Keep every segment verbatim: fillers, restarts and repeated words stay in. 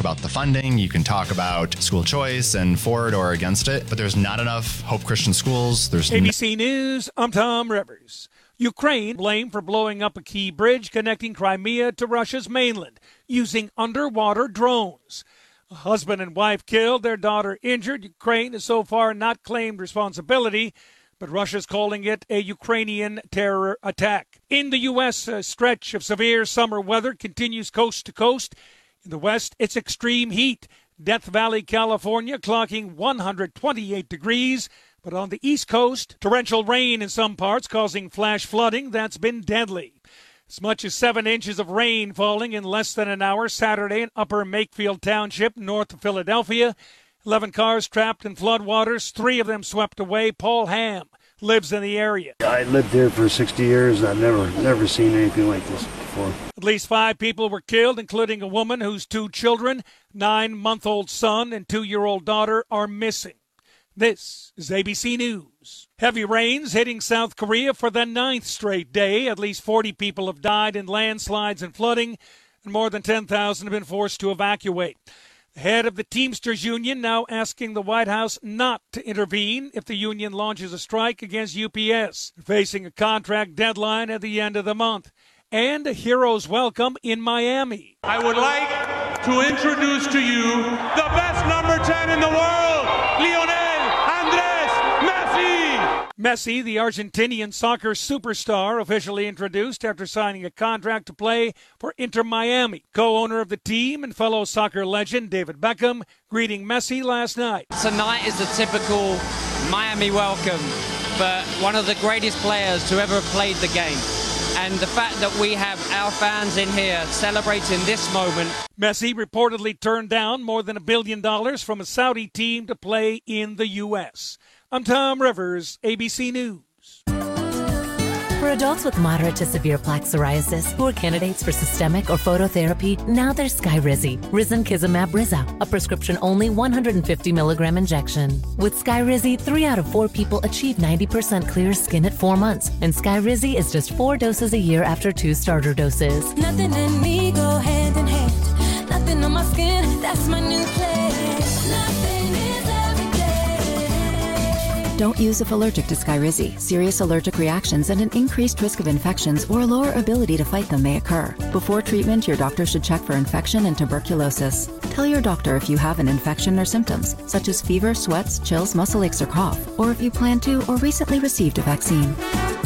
about the funding, you can talk about school choice and for it or against it, but there's not enough Hope Christian Schools. There's A B C News, I'm Tom Rivers. Ukraine blamed for blowing up a key bridge connecting Crimea to Russia's mainland using underwater drones. A husband and wife killed, their daughter injured. Ukraine has so far not claimed responsibility, but Russia's calling it a Ukrainian terror attack. In the U S, a stretch of severe summer weather continues coast to coast. In the West, it's extreme heat. Death Valley, California, clocking one hundred twenty-eight degrees. But on the East Coast, torrential rain in some parts causing flash flooding that's been deadly. As much as seven inches of rain falling in less than an hour Saturday in Upper Makefield Township, north of Philadelphia. Eleven cars trapped in floodwaters, three of them swept away. Paul Ham lives in the area. I lived here for sixty years, and I've never, never seen anything like this before. At least five people were killed, including a woman whose two children, nine-month-old son and two-year-old daughter, are missing. This is A B C News. Heavy rains hitting South Korea for the ninth straight day. At least forty people have died in landslides and flooding, and more than ten thousand have been forced to evacuate. The head of the Teamsters Union now asking the White House not to intervene if the union launches a strike against U P S. They're facing a contract deadline at the end of the month. And a hero's welcome in Miami. I would like to introduce to you the best number ten in the world, Lionel Andres Messi. Messi, the Argentinian soccer superstar, officially introduced after signing a contract to play for Inter Miami. Co-owner of the team and fellow soccer legend David Beckham greeting Messi last night. Tonight is the typical Miami welcome, but one of the greatest players to ever have played the game. And the fact that we have our fans in here celebrating this moment. Messi reportedly turned down more than a billion dollars from a Saudi team to play in the U S. I'm Tom Rivers, A B C News. For adults with moderate to severe plaque psoriasis who are candidates for systemic or phototherapy, now there's Skyrizi, Risankizumab Riza, a prescription-only one hundred fifty milligram injection. With Skyrizi, three out of four people achieve ninety percent clear skin at four months, and Skyrizi is just four doses a year after two starter doses. Nothing in me go hand in hand. Nothing on my skin, that's my new place. Nothing is every day. Don't use if allergic to Skyrizi. Serious allergic reactions and an increased risk of infections or a lower ability to fight them may occur. Before treatment, your doctor should check for infection and tuberculosis. Tell your doctor if you have an infection or symptoms, such as fever, sweats, chills, muscle aches, or cough, or if you plan to or recently received a vaccine.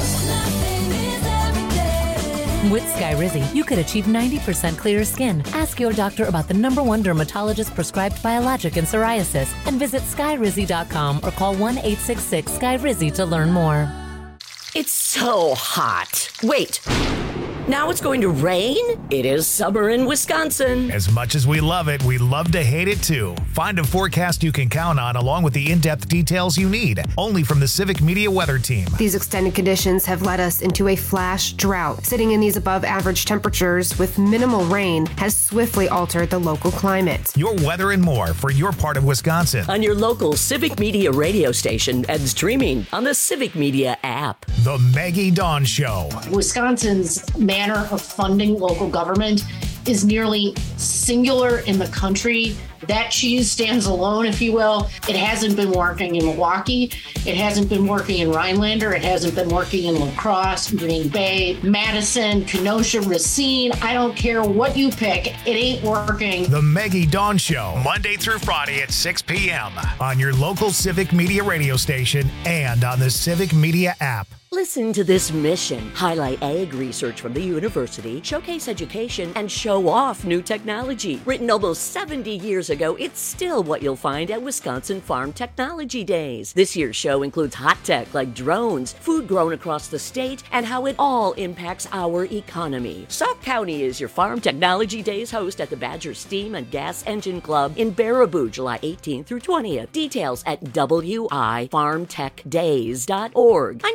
With Skyrizi, you could achieve ninety percent clearer skin. Ask your doctor about the number one dermatologist prescribed biologic in psoriasis and visit skyrizi dot com or call one eight six six Sky Rizzi to learn more. It's so hot. Wait. Now it's going to rain? It is summer in Wisconsin. As much as we love it, we love to hate it too. Find a forecast you can count on along with the in-depth details you need, only from the Civic Media Weather Team. These extended conditions have led us into a flash drought. Sitting in these above average temperatures with minimal rain has swiftly altered the local climate. Your weather and more for your part of Wisconsin. On your local Civic Media radio station and streaming on the Civic Media app. The Maggie Dawn Show. Wisconsin's manner of funding local government is nearly singular in the country. That cheese stands alone, if you will. It hasn't been working in Milwaukee. It hasn't been working in Rhinelander. It hasn't been working in La Crosse, Green Bay, Madison, Kenosha, Racine. I don't care what you pick. It ain't working. The Maggie Dawn Show, Monday through Friday at six p.m. on your local Civic Media radio station and on the Civic Media app. Listen to this mission. Highlight ag research from the university, showcase education, and show off new technology. Written almost seventy years ago, it's still what you'll find at Wisconsin Farm Technology Days. This year's show includes hot tech like drones, food grown across the state, and how it all impacts our economy. Sauk County is your Farm Technology Days host at the Badger Steam and Gas Engine Club in Baraboo, July eighteenth through twentieth. Details at w i farm tech days dot org. I'm Terry Bob.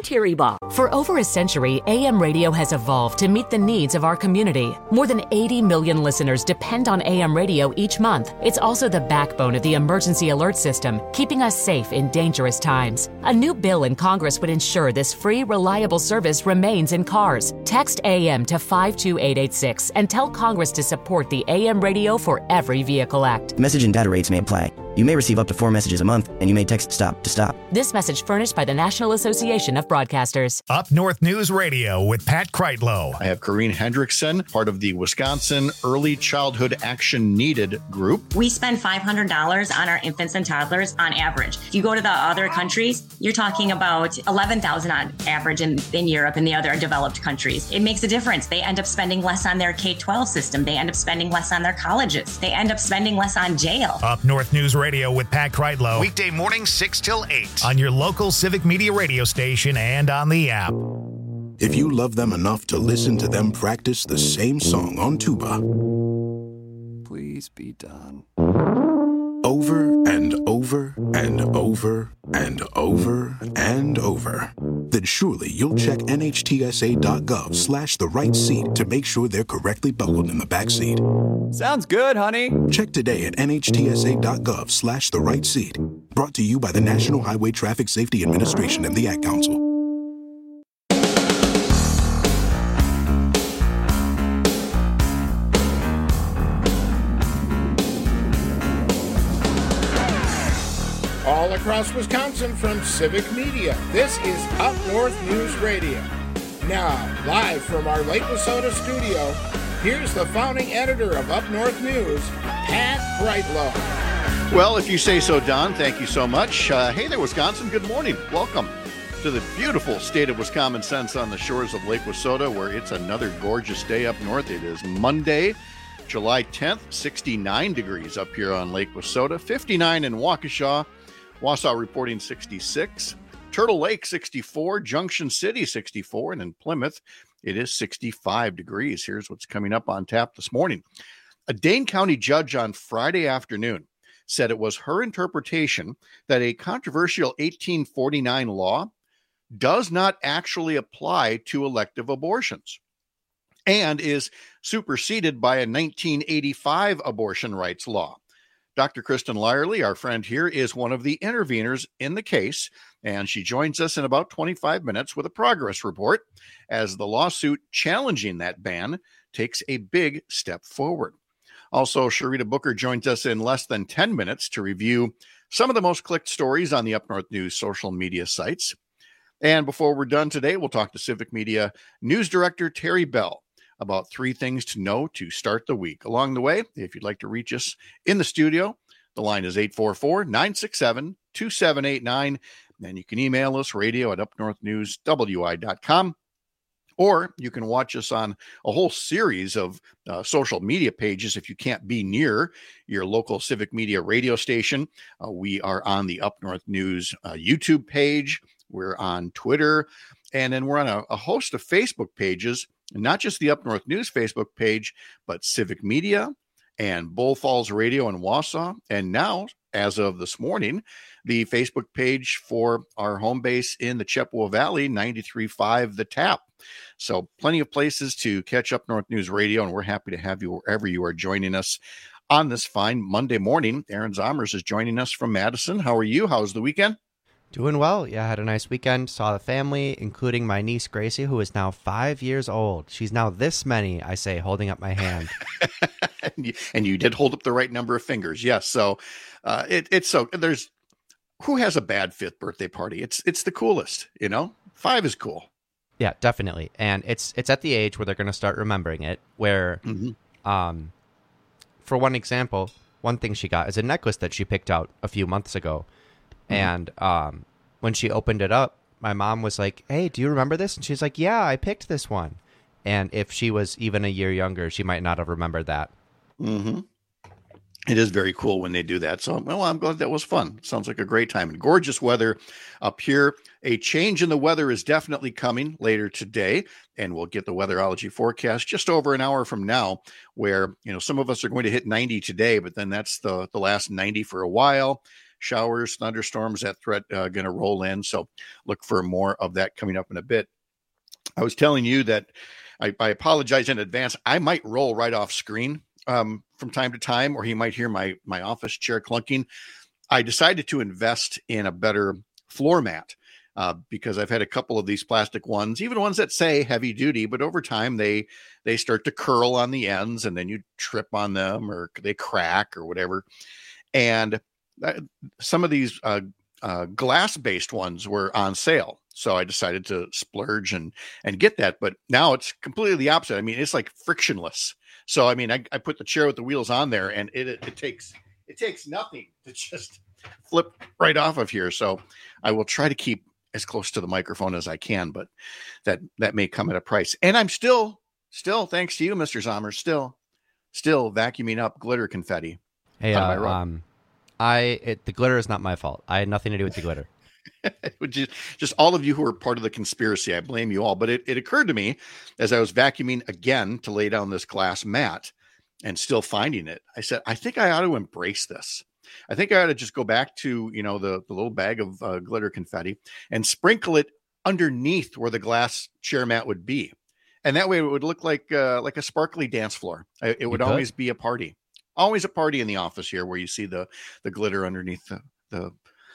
Tuba. For over a century, A M radio has evolved to meet the needs of our community. More than eighty million listeners depend on A M radio each month. It's also the backbone of the emergency alert system, keeping us safe in dangerous times. A new bill in Congress would ensure this free, reliable service remains in cars. Text A M to five two eight eight six and tell Congress to support the A M radio for every vehicle act. Message and data rates may apply. You may receive up to four messages a month, and you may text STOP to stop. This message furnished by the National Association of Broadcasters. Up North News Radio with Pat Kreitlow. I have Corrine Hendrickson, part of the Wisconsin Early Childhood Action Needed group. We spend five hundred dollars on our infants and toddlers on average. If you go to the other countries, you're talking about eleven thousand dollars on average in, in Europe and the other developed countries. It makes a difference. They end up spending less on their K twelve system. They end up spending less on their colleges. They end up spending less on jail. Up North News Radio with Pat Kreitlow. Weekday mornings six till eight on your local Civic Media radio station and on the app. If you love them enough to listen to them practice the same song on tuba, please be done. Over and over and over and over and over, then surely you'll check nhtsa.gov slash the right seat to make sure they're correctly buckled in the back seat. Sounds good, honey. Check today at nhtsa.gov slash the right seat. Brought to you by the National Highway Traffic Safety Administration and the Ad Council. All across Wisconsin from Civic Media, this is Up North News Radio. Now, live from our Lake Wissota studio, here's the founding editor of Up North News, Pat Kreitlow. Well, if you say so, Don, thank you so much. Uh, hey there, Wisconsin. Good morning. Welcome to the beautiful state of Wisconsin on the shores of Lake Wissota, where it's another gorgeous day up north. It is Monday, July tenth, sixty-nine degrees up here on Lake Wissota, fifty-nine in Waukesha. Wausau reporting sixty-six, Turtle Lake sixty-four, Junction City sixty-four, and in Plymouth it is sixty-five degrees. Here's what's coming up on tap this morning. A Dane County judge on Friday afternoon said it was her interpretation that a controversial eighteen forty-nine law does not actually apply to elective abortions and is superseded by a nineteen eighty-five abortion rights law. Doctor Kristen Lyerly, our friend here, is one of the interveners in the case, and she joins us in about twenty-five minutes with a progress report as the lawsuit challenging that ban takes a big step forward. Also, Sharita Booker joins us in less than ten minutes to review some of the most clicked stories on the Up North News social media sites. And before we're done today, we'll talk to Civic Media News Director Terry Bell about three things to know to start the week. Along the way, if you'd like to reach us in the studio, the line is eight four four, nine six seven, two seven eight nine, and you can email us, radio at up north news w i dot com, or you can watch us on a whole series of uh, social media pages if you can't be near your local Civic Media radio station. Uh, we are on the Up North News uh, YouTube page, we're on Twitter, and then we're on a, a host of Facebook pages. Not just the Up North News Facebook page, but Civic Media and Bull Falls Radio in Wausau. And now, as of this morning, the Facebook page for our home base in the Chippewa Valley, ninety-three point five The Tap. So plenty of places to catch Up North News Radio, and we're happy to have you wherever you are joining us on this fine Monday morning. Aaron Zomers is joining us from Madison. How are you? How's the weekend? Doing well. Yeah, I had a nice weekend. Saw the family, including my niece Gracie, who is now five years old. She's now this many, I say, holding up my hand. and, you, and you did hold up the right number of fingers. Yes. So uh, it, it's so there's who has a bad fifth birthday party? It's it's the coolest, you know, five is cool. Yeah, definitely. And it's it's at the age where they're going to start remembering it, where, mm-hmm. um, for one example, one thing she got is a necklace that she picked out a few months ago. And um, when she opened it up, my mom was like, hey, do you remember this? And she's like, yeah, I picked this one. And if she was even a year younger, she might not have remembered that. Mm-hmm. It is very cool when they do that. So, well, I'm glad that was fun. Sounds like a great time. And gorgeous weather up here. A change in the weather is definitely coming later today. And we'll get the weatherology forecast just over an hour from now, where, you know, some of us are going to hit ninety today, but then that's the, the last ninety for a while. showers, thunderstorms, that threat uh, going to roll in. So look for more of that coming up in a bit. I was telling you that I, I apologize in advance. I might roll right off screen um, from time to time, or you might hear my, my office chair clunking. I decided to invest in a better floor mat uh, because I've had a couple of these plastic ones, even ones that say heavy duty, but over time they, they start to curl on the ends and then you trip on them or they crack or whatever. And some of these uh, uh, glass-based ones were on sale, so I decided to splurge and and get that. But now it's completely the opposite. I mean, it's like frictionless. So I mean, I, I put the chair with the wheels on there, and it, it it takes it takes nothing to just flip right off of here. So I will try to keep as close to the microphone as I can, but that that may come at a price. And I'm still still thanks to you, Mister Sommer, still still vacuuming up glitter confetti. Hey, uh, um, I it, the glitter is not my fault. I had nothing to do with the glitter. just, just all of you who are part of the conspiracy, I blame you all. But it, it occurred to me as I was vacuuming again to lay down this glass mat and still finding it. I said, I think I ought to embrace this. I think I ought to just go back to, you know, the, the little bag of uh, glitter confetti and sprinkle it underneath where the glass chair mat would be. And that way it would look like uh, like a sparkly dance floor. It, it would always be a party. Always a party in the office here where you see the, the glitter underneath the, the,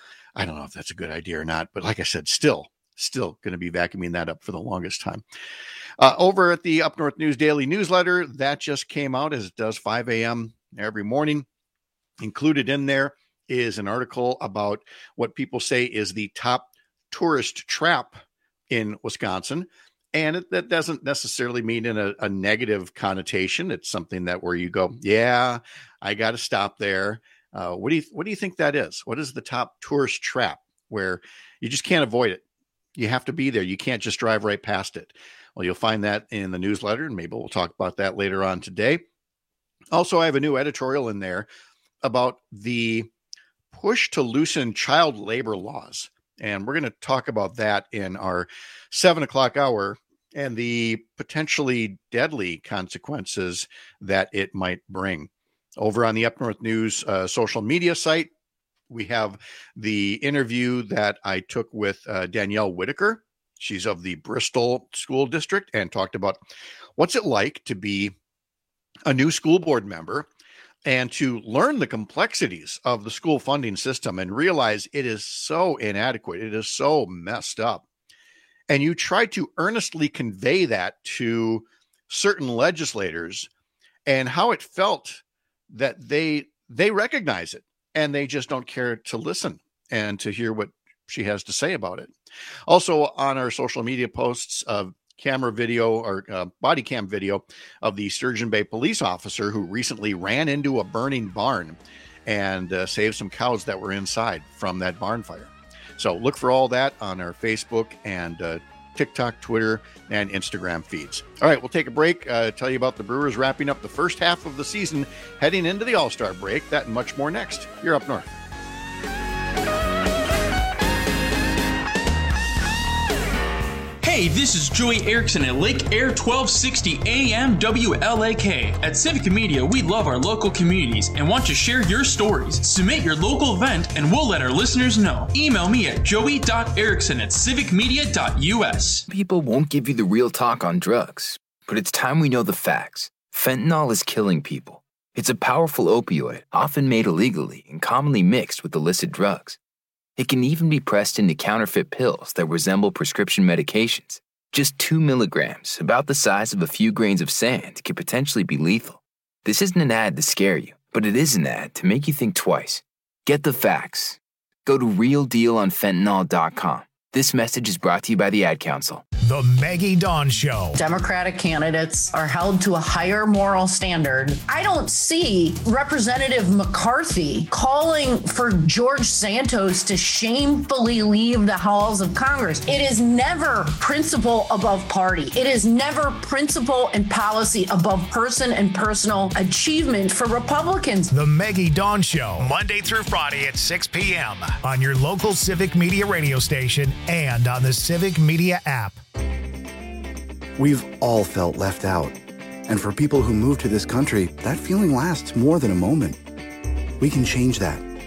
I don't know if that's a good idea or not, but like I said, still, still going to be vacuuming that up for the longest time. Uh, over at the Up North News Daily newsletter, that just came out as it does five a.m. every morning. Included in there is an article about what people say is the top tourist trap in Wisconsin. And it, that doesn't necessarily mean in a, a negative connotation. It's something that where you go, yeah, I got to stop there. Uh, what do you what do you think that is? What is the top tourist trap where you just can't avoid it? You have to be there. You can't just drive right past it. Well, you'll find that in the newsletter, and maybe we'll talk about that later on today. Also, I have a new editorial in there about the push to loosen child labor laws. And we're going to talk about that in our seven o'clock hour and the potentially deadly consequences that it might bring. Over on the Up North News uh, social media site, we have the interview that I took with uh, Danielle Whitaker. She's of the Bristol School District and talked about what's it like to be a new school board member and to learn the complexities of the school funding system and realize it is so inadequate. It is so messed up. And you try to earnestly convey that to certain legislators and how it felt that they they recognize it and they just don't care to listen and to hear what she has to say about it. Also on our social media posts of camera video or uh, body cam video of the Sturgeon Bay police officer who recently ran into a burning barn and uh, saved some cows that were inside from that barn fire. So look for all that on our Facebook and uh, TikTok, Twitter, and Instagram feeds. All right, we'll take a break, uh, tell you about the Brewers wrapping up the first half of the season, heading into the All-Star break. That and much more next. You're Up North. Hey, this is Joey Erickson at Lake Air twelve sixty A M W L A K. At Civic Media, we love our local communities and want to share your stories. Submit your local event and we'll let our listeners know. Email me at joey dot erickson at civic media dot u s. People won't give you the real talk on drugs, but it's time we know the facts. Fentanyl is killing people. It's a powerful opioid, often made illegally and commonly mixed with illicit drugs. It can even be pressed into counterfeit pills that resemble prescription medications. Just two milligrams, about the size of a few grains of sand, can potentially be lethal. This isn't an ad to scare you, but it is an ad to make you think twice. Get the facts. Go to real deal on fentanyl dot com. This message is brought to you by the Ad Council. The Maggie Dawn Show. Democratic candidates are held to a higher moral standard. I don't see Representative McCarthy calling for George Santos to shamefully leave the halls of Congress. It is never principle above party. It is never principle and policy above person and personal achievement for Republicans. The Maggie Dawn Show, Monday through Friday at six p.m. on your local Civic Media radio station and on the Civic Media app. We've all felt left out. And for people who move to this country, that feeling lasts more than a moment. We can change that.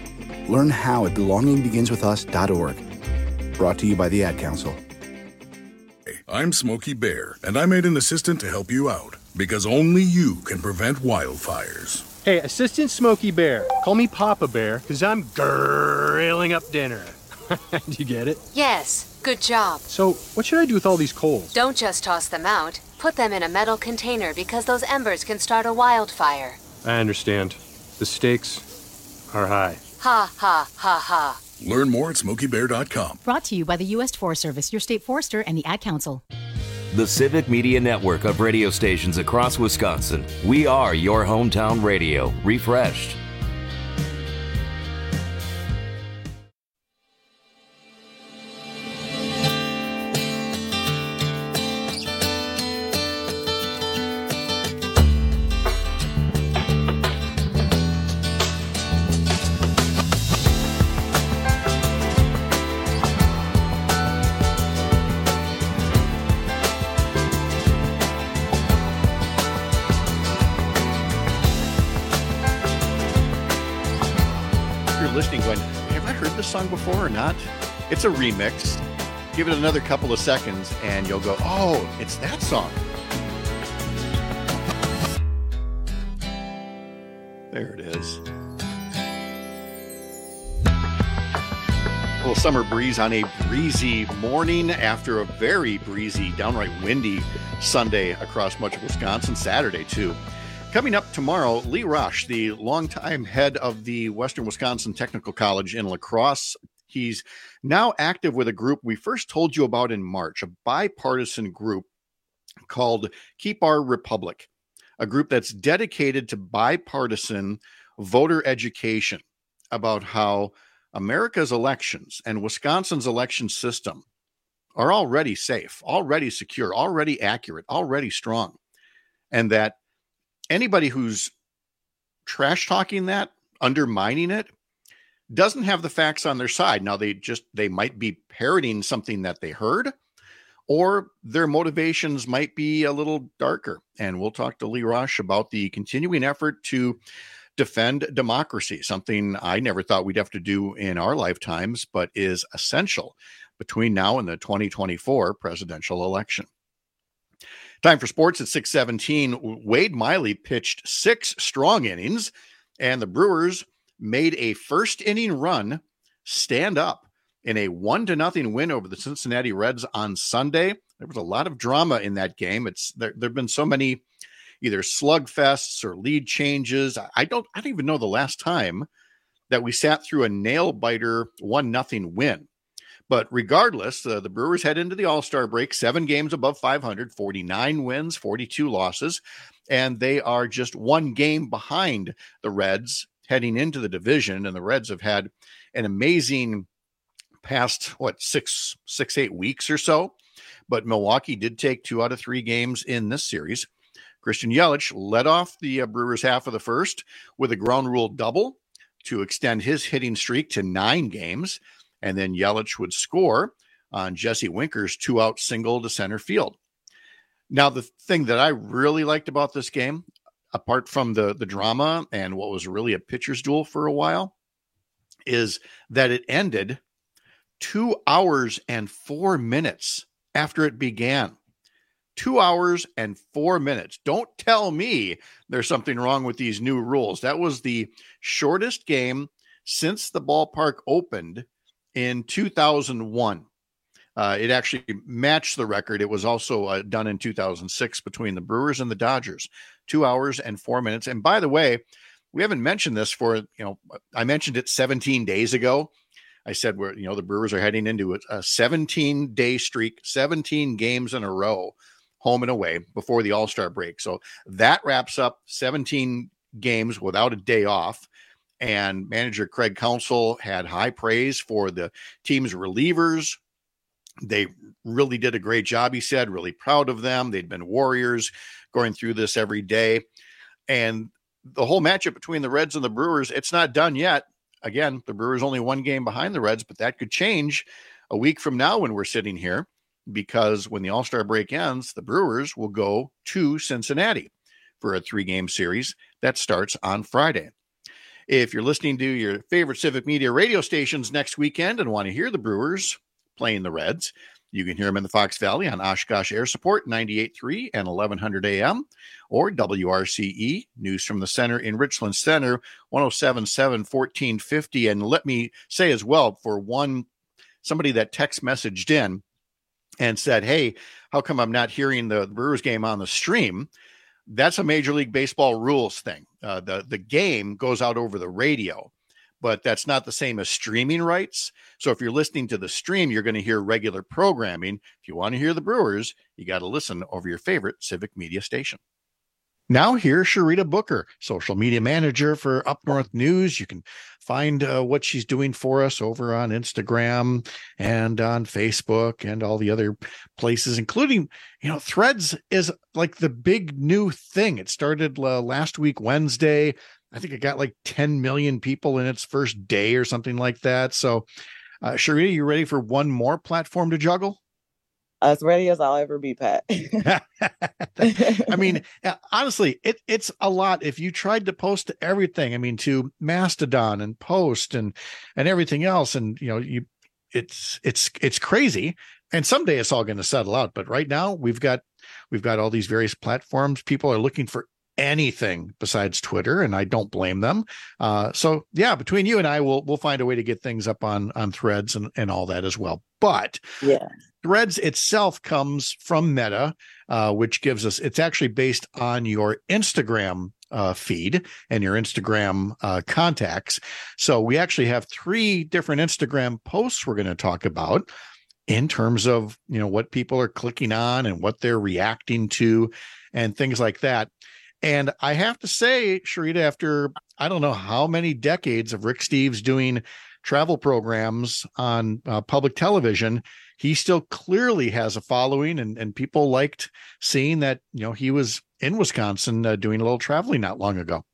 Learn how at belonging begins with us dot org. Brought to you by the Ad Council. I'm Smokey Bear, and I made an assistant to help you out, because only you can prevent wildfires. Hey, Assistant Smokey Bear. Call me Papa Bear, because I'm grilling up dinner. Do you get it? Yes, good job. So, what should I do with all these coals? Don't just toss them out. Put them in a metal container because those embers can start a wildfire. I understand. The stakes are high. Ha, ha, ha, ha. Learn more at smokey bear dot com. Brought to you by the U S Forest Service, your state forester, and the Ad Council. The Civic Media Network of radio stations across Wisconsin. We are your hometown radio, refreshed. Listening going, have I heard this song before or not? It's a remix. Give it another couple of seconds and you'll go, oh, it's that song. There it is. A little summer breeze on a breezy morning after a very breezy, downright windy Sunday across much of Wisconsin, Saturday too. Coming up tomorrow, Lee Rush, the longtime head of the Western Wisconsin Technical College in La Crosse. He's now active with a group we first told you about in March, a bipartisan group called Keep Our Republic, a group that's dedicated to bipartisan voter education about how America's elections and Wisconsin's election system are already safe, already secure, already accurate, already strong, and that anybody who's trash talking that, undermining it, doesn't have the facts on their side. Now, they just, they might be parroting something that they heard, or their motivations might be a little darker. And we'll talk to Lee Rush about the continuing effort to defend democracy, something I never thought we'd have to do in our lifetimes, but is essential between now and the twenty twenty-four presidential election. Time for sports at six seventeen. Wade Miley pitched six strong innings, and the Brewers made a first inning run stand up in a one to nothing win over the Cincinnati Reds on Sunday. There was a lot of drama in that game. It's there have been so many either slugfests or lead changes. I don't I don't even know the last time that we sat through a nail biter one nothing win. But regardless, uh, the Brewers head into the All-Star break, seven games above five hundred, forty-nine wins, forty-two losses, and they are just one game behind the Reds heading into the division. And the Reds have had an amazing past, what, six, six, eight weeks or so. But Milwaukee did take two out of three games in this series. Christian Yelich led off the uh, Brewers half of the first with a ground rule double to extend his hitting streak to nine games. And then Yelich would score on Jesse Winker's two-out single to center field. Now, the thing that I really liked about this game, apart from the, the drama and what was really a pitcher's duel for a while, is that it ended two hours and four minutes after it began. Two hours and four minutes. Don't tell me there's something wrong with these new rules. That was the shortest game since the ballpark opened in two thousand one. Uh, it actually matched the record. It was also uh, done in two thousand six between the Brewers and the Dodgers. Two hours and four minutes. And by the way, we haven't mentioned this for, you know, I mentioned it seventeen days ago. I said, we're, you know, the Brewers are heading into a seventeen day streak, seventeen games in a row, home and away before the All-Star break. So that wraps up seventeen games without a day off. And manager Craig Counsell had high praise for the team's relievers. They really did a great job, he said, really proud of them. They'd been warriors going through this every day. And the whole matchup between the Reds and the Brewers, it's not done yet. Again, the Brewers only one game behind the Reds, but that could change a week from now when we're sitting here, because when the All-Star break ends, the Brewers will go to Cincinnati for a three-game series that starts on Friday. If you're listening to your favorite Civic Media radio stations next weekend and want to hear the Brewers playing the Reds, you can hear them in the Fox Valley on Oshkosh Air Support ninety-eight point three and eleven hundred A M, or W R C E, News from the Center in Richland Center, one oh seven point seven, fourteen fifty. And let me say as well, for one, somebody that text messaged in and said, hey, how come I'm not hearing the Brewers game on the stream? That's a Major League Baseball rules thing. Uh, the, the game goes out over the radio, but that's not the same as streaming rights. So if you're listening to the stream, you're going to hear regular programming. If you want to hear the Brewers, you got to listen over your favorite Civic Media station. Now here's Sharita Booker, social media manager for Up North News. You can find uh, what she's doing for us over on Instagram and on Facebook and all the other places, including, you know, Threads is like the big new thing. It started uh, last week, Wednesday. I think it got like ten million people in its first day or something like that. So, uh, Sharita, you ready for one more platform to juggle? As ready as I'll ever be, Pat. I mean, honestly, it, it's a lot. If you tried to post to everything, I mean, to Mastodon and Post and and everything else, and you know, you it's it's it's crazy. And someday it's all going to settle out. But right now, we've got we've got all these various platforms. People are looking for anything besides Twitter, and I don't blame them. Uh, so yeah, between you and I, we'll we'll find a way to get things up on on Threads and and all that as well. But yeah. Threads itself comes from Meta, uh, which gives us, it's actually based on your Instagram uh, feed and your Instagram uh, contacts. So we actually have three different Instagram posts we're going to talk about in terms of, you know, what people are clicking on and what they're reacting to and things like that. And I have to say, Sharita, after I don't know how many decades of Rick Steves doing travel programs on uh, public television, he still clearly has a following, and, and people liked seeing that, you know, he was in Wisconsin uh, doing a little traveling not long ago.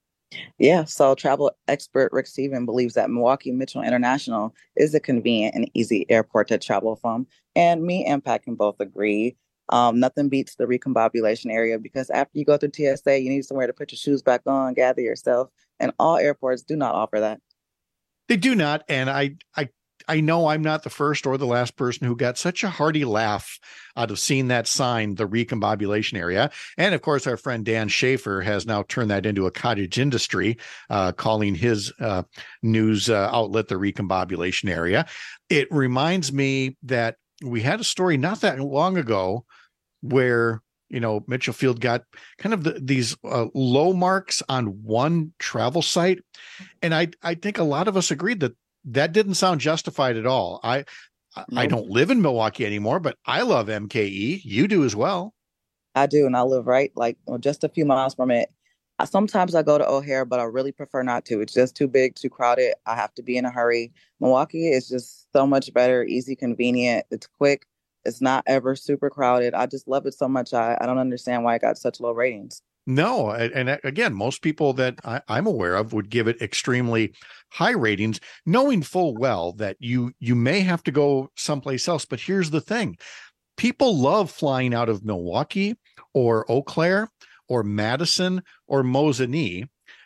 Yeah, so travel expert Rick Steven believes that Milwaukee Mitchell International is a convenient and easy airport to travel from. And me and Pat can both agree. Um, nothing beats the recombobulation area, because after you go through T S A, you need somewhere to put your shoes back on, gather yourself, and all airports do not offer that. They do not, and I, I, I know I'm not the first or the last person who got such a hearty laugh out of seeing that sign, the recombobulation area. And of course, our friend Dan Schaefer has now turned that into a cottage industry, uh, calling his uh, news uh, outlet the recombobulation area. It reminds me that we had a story not that long ago where, you know, Mitchell Field got kind of the, these uh, low marks on one travel site. And I, I think a lot of us agreed that that didn't sound justified at all. I, no. I don't live in Milwaukee anymore, but I love M K E. You do as well. I do. And I live right, like well, just a few miles from it. I, sometimes I go to O'Hare, but I really prefer not to. It's just too big, too crowded. I have to be in a hurry. Milwaukee is just so much better, easy, convenient. It's quick. It's not ever super crowded. I just love it so much. I, I don't understand why it got such low ratings. No. And again, most people that I, I'm aware of would give it extremely high ratings, knowing full well that you you may have to go someplace else. But here's the thing. People love flying out of Milwaukee or Eau Claire or Madison or Mosinee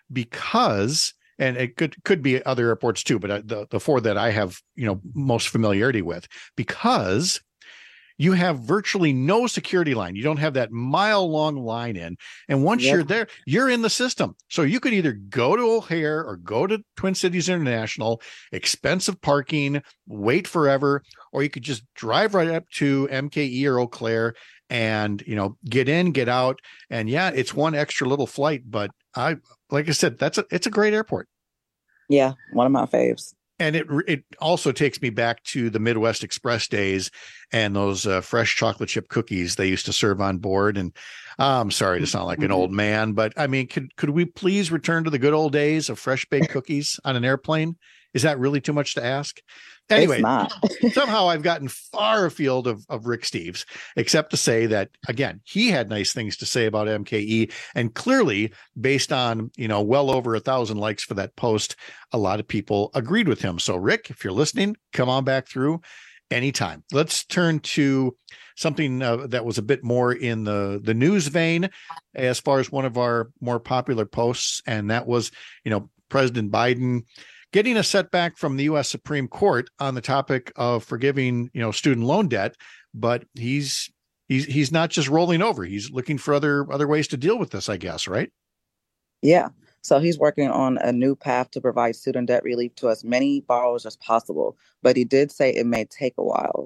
because, and it could could be other airports too, but the, the four that I have, you know, most familiarity with, because you have virtually no security line. You don't have that mile long line in. And once yep. you're there, you're in the system. So you could either go to O'Hare or go to Twin Cities International, expensive parking, wait forever, or you could just drive right up to M K E or Eau Claire and, you know, get in, get out. And yeah, it's one extra little flight, but I, like I said, that's a, it's a great airport. Yeah. One of my faves. And it it also takes me back to the Midwest Express days and those uh, fresh chocolate chip cookies they used to serve on board. And uh, I'm sorry to sound like an old man, but I mean, could could we please return to the good old days of fresh baked cookies on an airplane? Is that really too much to ask? Anyway, somehow I've gotten far afield of, of Rick Steves, except to say that, again, he had nice things to say about M K E. And clearly, based on, you know, well over a thousand likes for that post, a lot of people agreed with him. So, Rick, if you're listening, come on back through anytime. Let's turn to something uh, that was a bit more in the, the news vein as far as one of our more popular posts. And that was, you know, President Biden getting a setback from the U S Supreme Court on the topic of forgiving, you know, student loan debt, but he's he's he's not just rolling over. He's looking for other other ways to deal with this, I guess, right? Yeah. So he's working on a new path to provide student debt relief to as many borrowers as possible. But he did say it may take a while.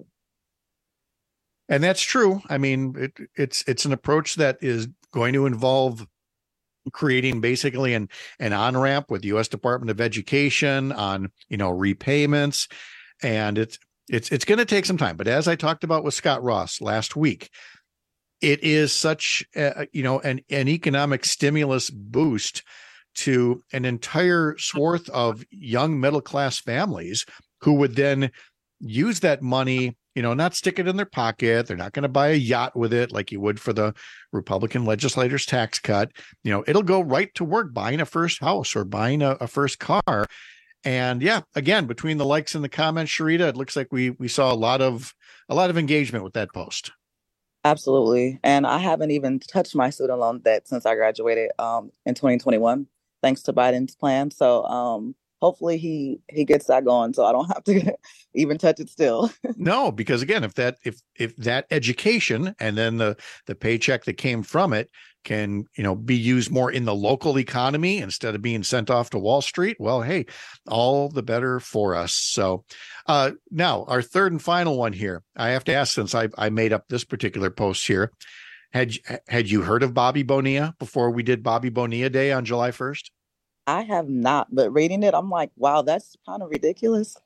And that's true. I mean, it, it's it's an approach that is going to involve creating basically an an on-ramp with the U S Department of Education on, you know, repayments. And it's it's it's going to take some time. But as I talked about with Scott Ross last week, it is such a, you know, an, an economic stimulus boost to an entire swath of young middle-class families who would then use that money, you know, not stick it in their pocket. They're not going to buy a yacht with it like you would for the Republican legislators' tax cut. You know, it'll go right to work buying a first house or buying a, a first car. And yeah, again, between the likes and the comments, Sharita, it looks like we we saw a lot of a lot of engagement with that post. Absolutely. And I haven't even touched my student loan debt since I graduated um, in twenty twenty-one, thanks to Biden's plan. So um, hopefully he he gets that going so I don't have to even touch it still. No, because again, if that if if that education and then the the paycheck that came from it can, you know, be used more in the local economy instead of being sent off to Wall Street, well, hey, all the better for us. So uh, now our third and final one here. I have to ask, since I, I made up this particular post here, had had you heard of Bobby Bonilla before we did Bobby Bonilla Day on July first? I have not, but reading it, I'm like, wow, that's kind of ridiculous.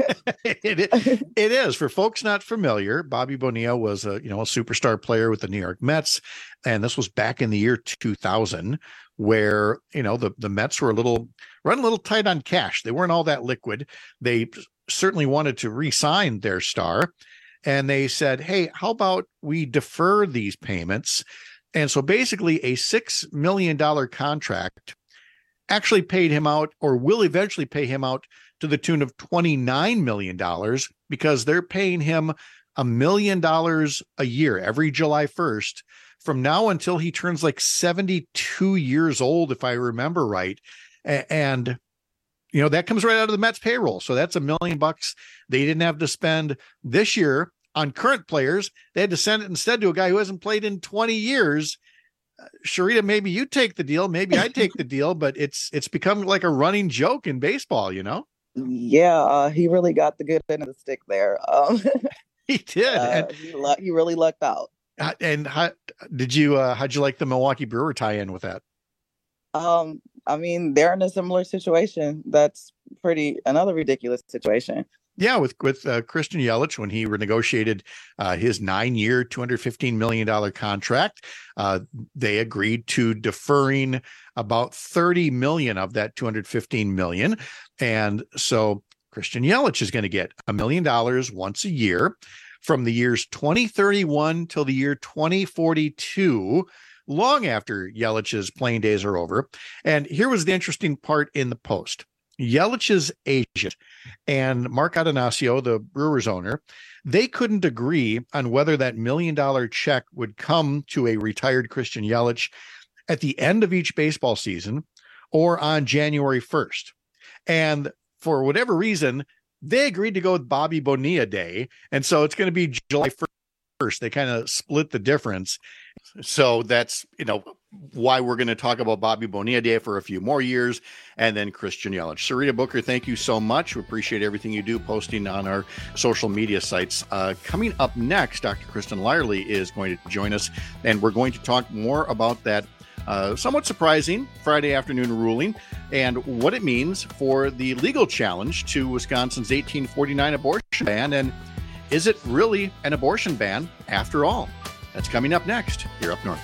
it, it is. For folks not familiar, Bobby Bonilla was a, you know, a superstar player with the New York Mets. And this was back in the year two thousand, where, you know, the, the Mets were a little, run a little tight on cash. They weren't all that liquid. They certainly wanted to re-sign their star. And they said, hey, how about we defer these payments? And so basically a six million dollars contract actually paid him out, or will eventually pay him out, to the tune of twenty-nine million dollars, because they're paying him a million dollars a year every July first from now until he turns like seventy-two years old, if I remember right. And, you know, that comes right out of the Mets payroll. So that's a million bucks they didn't have to spend this year on current players. They had to send it instead to a guy who hasn't played in twenty years. Sharita, maybe you take the deal, maybe I take the deal, but it's it's become like a running joke in baseball, you know? Yeah, uh, he really got the good end of the stick there. Um, he did. Uh, and, he, lu- he really lucked out. And how did you? Uh, how'd you like the Milwaukee Brewer tie-in with that? Um, I mean, they're in a similar situation. That's pretty another ridiculous situation. Yeah, with with uh, Christian Yelich, when he renegotiated uh, his nine-year, two hundred fifteen million dollars contract, uh, they agreed to deferring about thirty million dollars of that two hundred fifteen million dollars. And so Christian Yelich is going to get a million dollars once a year from the years twenty thirty-one till the year twenty forty-two, long after Yelich's playing days are over. And here was the interesting part in the post. Yelich's agent and Mark Atanasio, the Brewers owner, they couldn't agree on whether that million dollar check would come to a retired Christian Yelich at the end of each baseball season or on January first. And for whatever reason, they agreed to go with Bobby Bonilla Day. And so it's going to be July first. They kind of split the difference. So that's, you know, why we're going to talk about Bobby Bonilla Day for a few more years, and then Christian Yelich. Sarita Booker, thank you so much. We appreciate everything you do, posting on our social media sites. Uh, coming up next, Doctor Kristen Lyerly is going to join us, and we're going to talk more about that uh, somewhat surprising Friday afternoon ruling and what it means for the legal challenge to Wisconsin's eighteen forty-nine abortion ban, and is it really an abortion ban after all? That's coming up next here up north.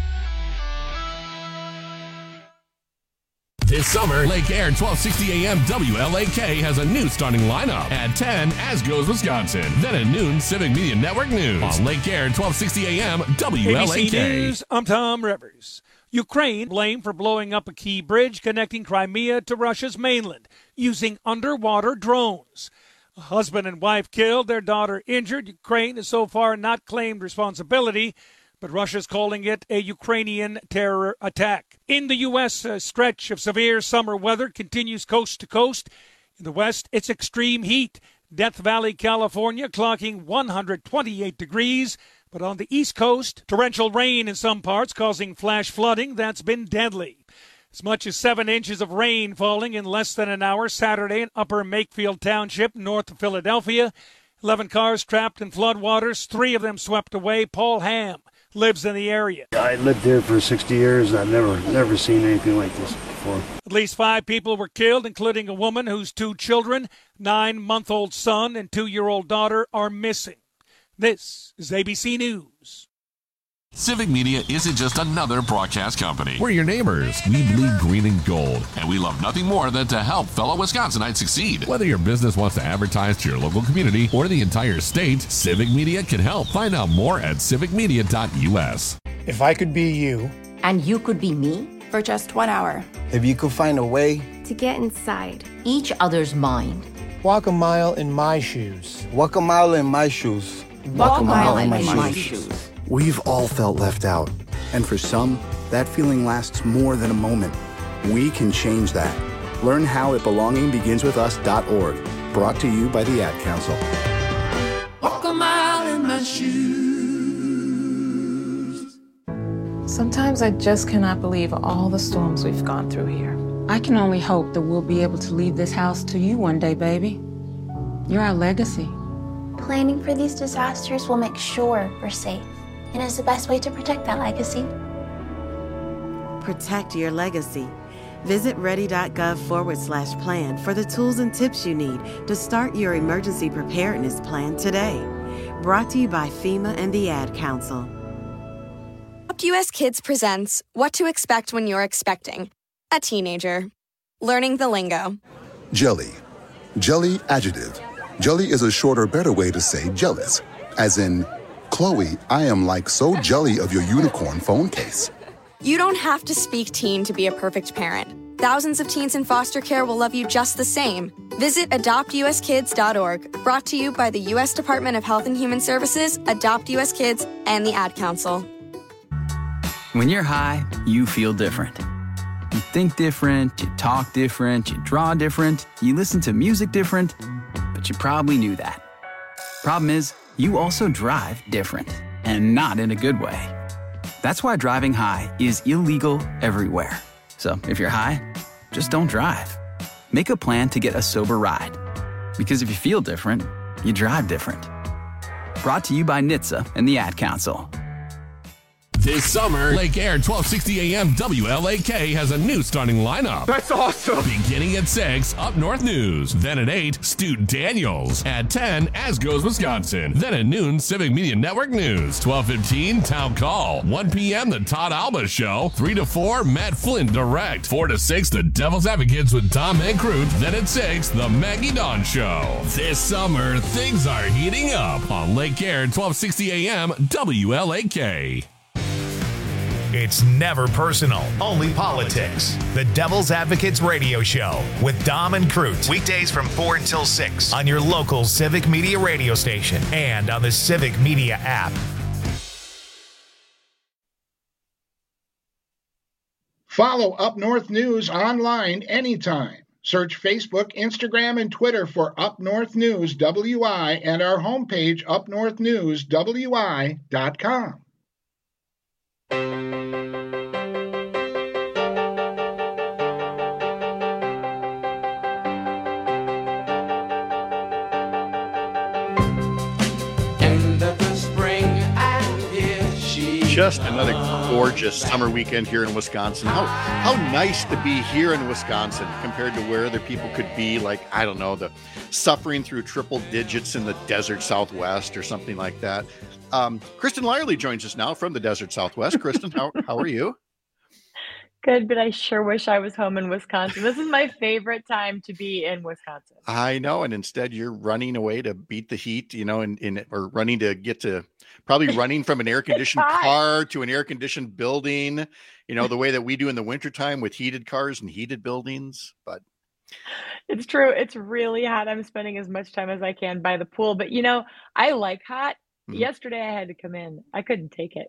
This summer, Lake Air twelve sixty A M W L A K has a new starting lineup. At ten, As Goes Wisconsin. Then at noon, Civic Media Network News. On Lake Air twelve sixty A M W L A K. A B C News, I'm Tom Rivers. Ukraine blamed for blowing up a key bridge connecting Crimea to Russia's mainland using underwater drones. A husband and wife killed, their daughter injured. Ukraine has so far not claimed responsibility, but Russia's calling it a Ukrainian terror attack. In the U S, a stretch of severe summer weather continues coast to coast. In the West, it's extreme heat. Death Valley, California, clocking one hundred twenty-eight degrees. But on the East Coast, torrential rain in some parts causing flash flooding that's been deadly. As much as seven inches of rain falling in less than an hour Saturday in Upper Makefield Township, north of Philadelphia. Eleven cars trapped in floodwaters, three of them swept away. Paul Ham lives in the area. I lived here for sixty years. I've never, never seen anything like this before. At least five people were killed, including a woman whose two children, nine-month-old son and two-year-old daughter, are missing. This is A B C News. Civic Media isn't just another broadcast company. We're your neighbors. We bleed green and gold, and we love nothing more than to help fellow Wisconsinites succeed. Whether your business wants to advertise to your local community or the entire state, Civic Media can help. Find out more at civic media dot U S. If I could be you. And you could be me? For just one hour. If you could find a way. To get inside. Each other's mind. Walk a mile in my shoes. Walk a mile in my shoes. Walk, Walk a mile, mile in, in my, my shoes. shoes. We've all felt left out. And for some, that feeling lasts more than a moment. We can change that. Learn how at belonging begins with us dot org. Brought to you by the Ad Council. Walk a mile in my shoes. Sometimes I just cannot believe all the storms we've gone through here. I can only hope that we'll be able to leave this house to you one day, baby. You're our legacy. Planning for these disasters will make sure we're safe, and is the best way to protect that legacy. Protect your legacy. Visit ready.gov forward slash plan for the tools and tips you need to start your emergency preparedness plan today. Brought to you by FEMA and the Ad Council. U S Kids presents What to Expect When You're Expecting a Teenager. Learning the lingo. Jelly. Jelly adjective. Jelly is a shorter, better way to say jealous. As in, Chloe, I am like so jelly of your unicorn phone case. You don't have to speak teen to be a perfect parent. Thousands of teens in foster care will love you just the same. Visit adopt U S kids dot org. Brought to you by the U S Department of Health and Human Services, Adopt U S Kids, and the Ad Council. When you're high, you feel different. You think different, you talk different, you draw different, you listen to music different, but you probably knew that. Problem is, you also drive different, and not in a good way. That's why driving high is illegal everywhere. So if you're high, just don't drive. Make a plan to get a sober ride. Because if you feel different, you drive different. Brought to you by N H T S A and the Ad Council. This summer, Lake Air twelve sixty A M W L A K has a new starting lineup. That's awesome. Beginning at six, Up North News. Then at eight, Stu Daniels. At ten, As Goes Wisconsin. Then at noon, Civic Media Network News. twelve fifteen, Town Call. one p.m., The Todd Alba Show. three to four, Matt Flynn Direct. four to six, The Devil's Advocates with Tom Hankroot. Then at six, The Maggie Dawn Show. This summer, things are heating up on Lake Air twelve sixty A M W L A K. It's never personal, only politics. The Devil's Advocates Radio Show with Dom and Crute. Weekdays from four until six on your local Civic Media radio station and on the Civic Media app. Follow Up North News online anytime. Search Facebook, Instagram, and Twitter for Up North News W I and our homepage, up north news w i dot com. Just another gorgeous summer weekend here in Wisconsin. How how nice to be here in Wisconsin compared to where other people could be, like, I don't know, the suffering through triple digits in the desert Southwest or something like that. Um, Kristen Lyerly joins us now from the desert Southwest. Kristen, how, how are you? Good, but I sure wish I was home in Wisconsin. This is my favorite time to be in Wisconsin. I know, and instead you're running away to beat the heat, you know, and in, in, or running to get to, probably running from an air-conditioned car to an air-conditioned building, you know, the way that we do in the wintertime with heated cars and heated buildings. But it's true. It's really hot. I'm spending as much time as I can by the pool. But, you know, I like hot. Mm-hmm. Yesterday I had to come in. I couldn't take it.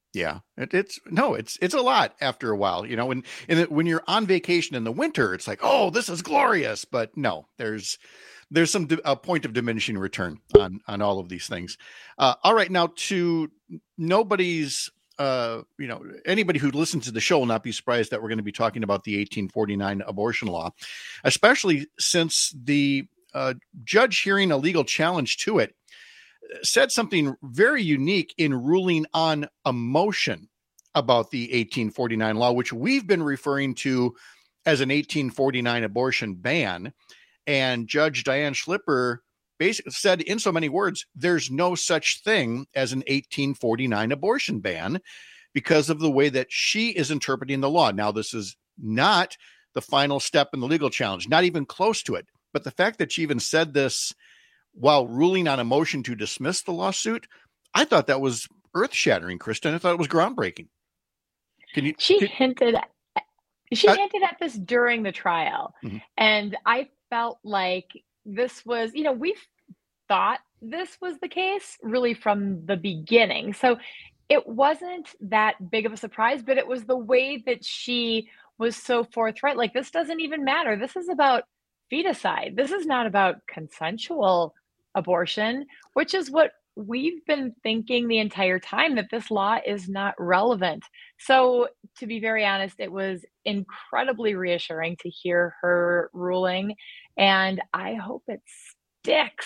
Yeah, it, it's no, it's it's a lot after a while, you know. When and when you're on vacation in the winter, it's like, oh, this is glorious. But no, there's there's some a point of diminishing return on on all of these things. Uh, all right, now to nobody's, uh, you know, anybody who listens to the show will not be surprised that we're going to be talking about the eighteen forty-nine abortion law, especially since the uh, judge hearing a legal challenge to it said something very unique in ruling on a motion about the eighteen forty-nine law, which we've been referring to as an eighteen forty-nine abortion ban. And Judge Diane Schlipper basically said in so many words, there's no such thing as an eighteen forty-nine abortion ban because of the way that she is interpreting the law. Now, this is not the final step in the legal challenge, not even close to it. But the fact that she even said this while ruling on a motion to dismiss the lawsuit, I thought that was earth-shattering, Kristen. I thought it was groundbreaking. Can you? She can, hinted. She uh, hinted at this during the trial, mm-hmm. and I felt like this was, you know, we thought this was the case really from the beginning. So it wasn't that big of a surprise, but it was the way that she was so forthright. Like, this doesn't even matter. This is about feticide. This is not about consensual abortion, which is what we've been thinking the entire time, that this law is not relevant. So to be very honest, it was incredibly reassuring to hear her ruling, and I hope it sticks.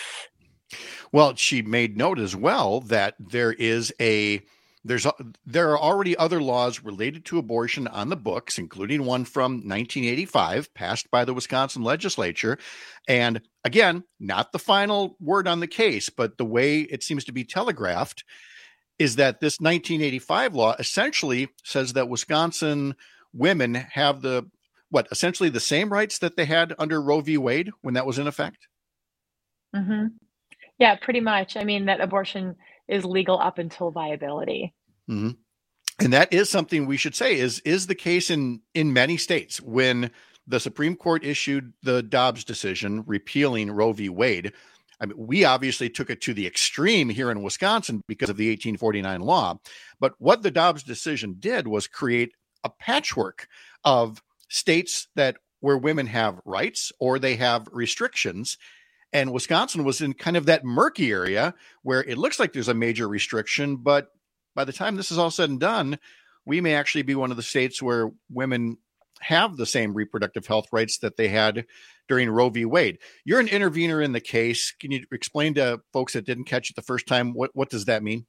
Well, she made note as well that there is a There's a, there are already other laws related to abortion on the books, including one from nineteen eighty-five passed by the Wisconsin legislature. And again, not the final word on the case, but the way it seems to be telegraphed is that this nineteen eighty-five law essentially says that Wisconsin women have the, what, essentially the same rights that they had under Roe v. Wade when that was in effect? Mm-hmm. Yeah, pretty much. I mean, that abortion is legal up until viability. Mm-hmm. And that is something we should say is, is the case in, in many states. When the Supreme Court issued the Dobbs decision repealing Roe v. Wade, I mean, we obviously took it to the extreme here in Wisconsin because of the eighteen forty-nine law. But what the Dobbs decision did was create a patchwork of states that where women have rights or they have restrictions. And Wisconsin was in kind of that murky area where it looks like there's a major restriction, but by the time this is all said and done, we may actually be one of the states where women have the same reproductive health rights that they had during Roe v. Wade. You're an intervener in the case. Can you explain to folks that didn't catch it the first time, what, what does that mean?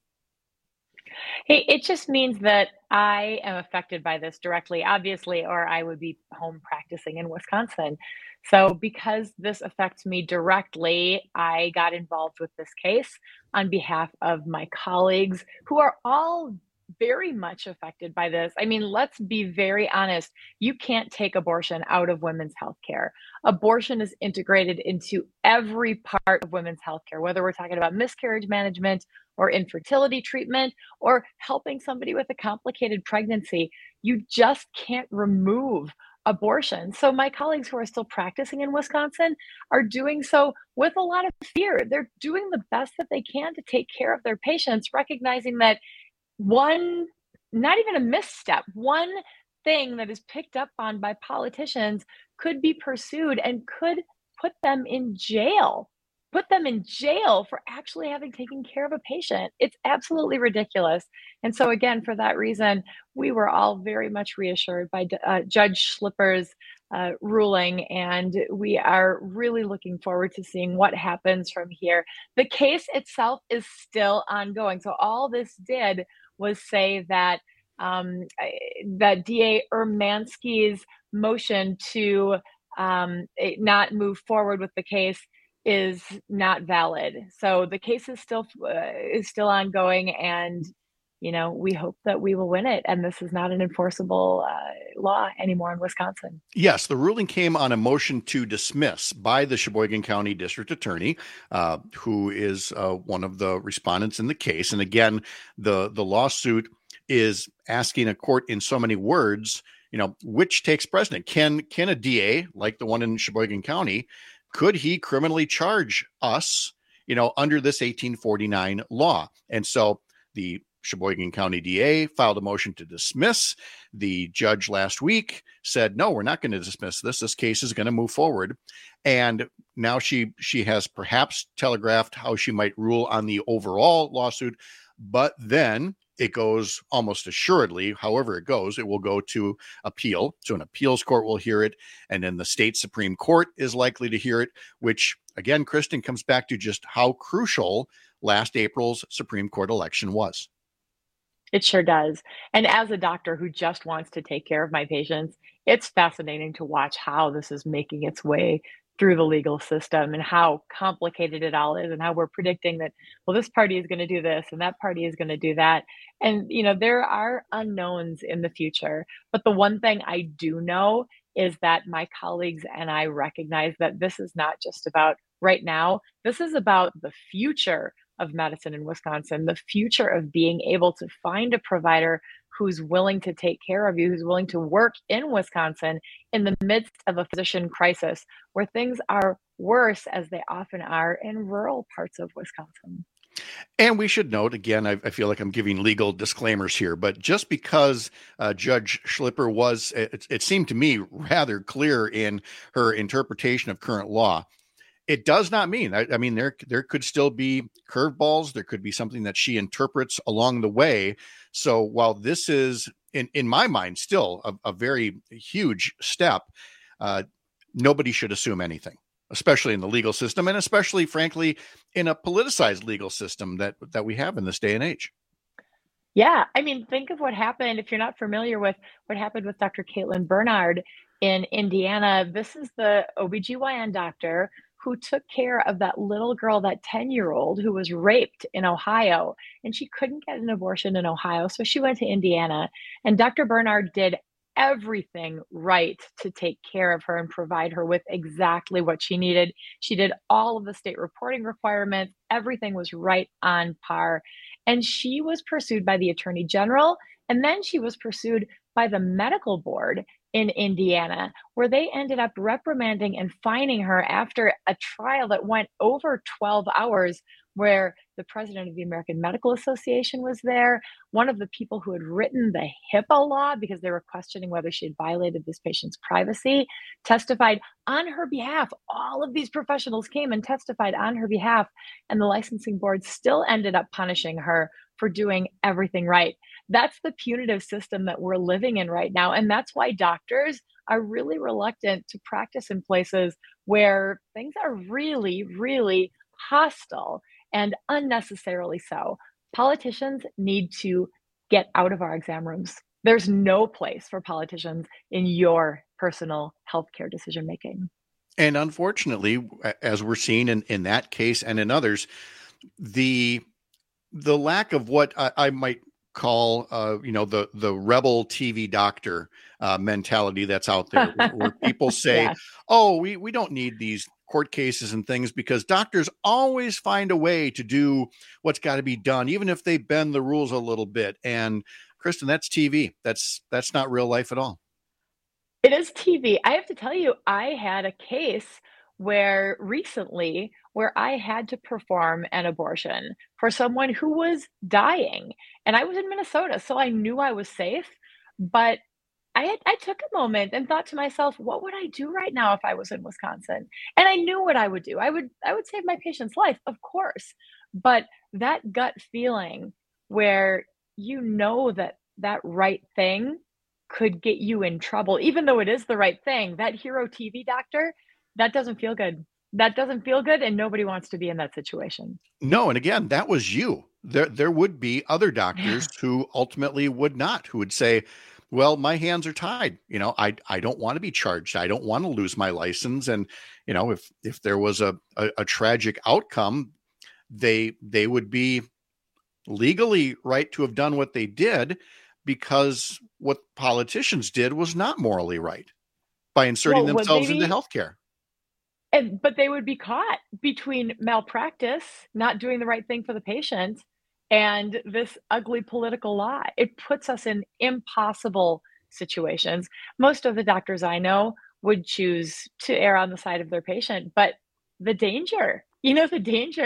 Hey, it just means that I am affected by this directly, obviously, or I would be home practicing in Wisconsin. So because this affects me directly, I got involved with this case on behalf of my colleagues who are all very much affected by this. I mean, let's be very honest. You can't take abortion out of women's health care. Abortion is integrated into every part of women's health care, whether we're talking about miscarriage management or infertility treatment or helping somebody with a complicated pregnancy. You just can't remove abortion. So my colleagues who are still practicing in Wisconsin are doing so with a lot of fear. They're doing the best that they can to take care of their patients, recognizing that one, not even a misstep, one thing that is picked up on by politicians could be pursued and could put them in jail, put them in jail for actually having taken care of a patient. It's absolutely ridiculous. And so again, for that reason, we were all very much reassured by uh, Judge Schlipper's uh, ruling, and we are really looking forward to seeing what happens from here. The case itself is still ongoing. So all this did was say that um, that D A Urmansky's motion to um, not move forward with the case is not valid. So the case is still uh, is still ongoing, and you know, we hope that we will win it, and this is not an enforceable uh, law anymore in Wisconsin. Yes, the ruling came on a motion to dismiss by the Sheboygan County District Attorney, uh, who is uh, one of the respondents in the case. And again, the the lawsuit is asking a court in so many words, you know, which takes precedent? Can can a D A like the one in Sheboygan County, could he criminally charge us, you know, under this eighteen forty-nine law? And so the Sheboygan County D A filed a motion to dismiss. The judge last week said, no, we're not going to dismiss this. This case is going to move forward. And now she she has perhaps telegraphed how she might rule on the overall lawsuit, but then it goes almost assuredly, however it goes, it will go to appeal. So an appeals court will hear it, and then the state Supreme Court is likely to hear it, which again, Kristen, comes back to just how crucial last April's Supreme Court election was. It sure does. And as a doctor who just wants to take care of my patients, it's fascinating to watch how this is making its way through the legal system and how complicated it all is, and how we're predicting that, well, this party is going to do this and that party is going to do that. And, you know, there are unknowns in the future. But the one thing I do know is that my colleagues and I recognize that this is not just about right now. This is about the future of medicine in Wisconsin, the future of being able to find a provider who's willing to take care of you, who's willing to work in Wisconsin in the midst of a physician crisis where things are worse, as they often are in rural parts of Wisconsin. And we should note, again, I, I feel like I'm giving legal disclaimers here, but just because uh, Judge Schlipper was, it, it seemed to me, rather clear in her interpretation of current law, it does not mean, I, I mean, there there could still be curveballs. There could be something that she interprets along the way. So while this is, in, in my mind, still a, a very huge step, uh, nobody should assume anything, especially in the legal system, and especially, frankly, in a politicized legal system that, that we have in this day and age. Yeah. I mean, think of what happened. If you're not familiar with what happened with Doctor Caitlin Bernard in Indiana, this is the O B G Y N doctor who took care of that little girl, that ten-year-old who was raped in Ohio, and she couldn't get an abortion in Ohio, so she went to Indiana. And Doctor Bernard did everything right to take care of her and provide her with exactly what she needed. She did all of the state reporting requirements. Everything was right on par. And she was pursued by the Attorney General, and then she was pursued by the medical board in Indiana, where they ended up reprimanding and fining her after a trial that went over twelve hours, where the president of the American Medical Association was there. One of the people who had written the HIPAA law, because they were questioning whether she had violated this patient's privacy, testified on her behalf. All of these professionals came and testified on her behalf, and the licensing board still ended up punishing her for doing everything right. That's the punitive system that we're living in right now. And that's why doctors are really reluctant to practice in places where things are really, really hostile, and unnecessarily so. Politicians need to get out of our exam rooms. There's no place for politicians in your personal healthcare decision making. And unfortunately, as we're seeing in, in that case and in others, the the lack of what I, I might call, uh, you know, the the rebel T V doctor uh, mentality that's out there, where, where people say, yeah. "Oh, we we don't need these court cases and things because doctors always find a way to do what's got to be done, even if they bend the rules a little bit." And Kristen, that's T V. That's that's not real life at all. It is T V. I have to tell you, I had a case where recently where I had to perform an abortion for someone who was dying. And I was in Minnesota, so I knew I was safe. But I had, I took a moment and thought to myself, what would I do right now if I was in Wisconsin? And I knew what I would do. I would I would save my patient's life, of course. But that gut feeling where you know that that right thing could get you in trouble, even though it is the right thing, that hero T V doctor, that doesn't feel good. That doesn't feel good, and nobody wants to be in that situation. No, and again, that was you. There, there would be other doctors who ultimately would not, who would say, well, my hands are tied. You know, I, I don't want to be charged. I don't want to lose my license. And, you know, if, if there was a, a, a tragic outcome, they, they would be legally right to have done what they did, because what politicians did was not morally right by inserting well, themselves into healthcare. And, but they would be caught between malpractice, not doing the right thing for the patient, and this ugly political law. It puts us in impossible situations. Most of the doctors I know would choose to err on the side of their patient, but the danger, you know, the danger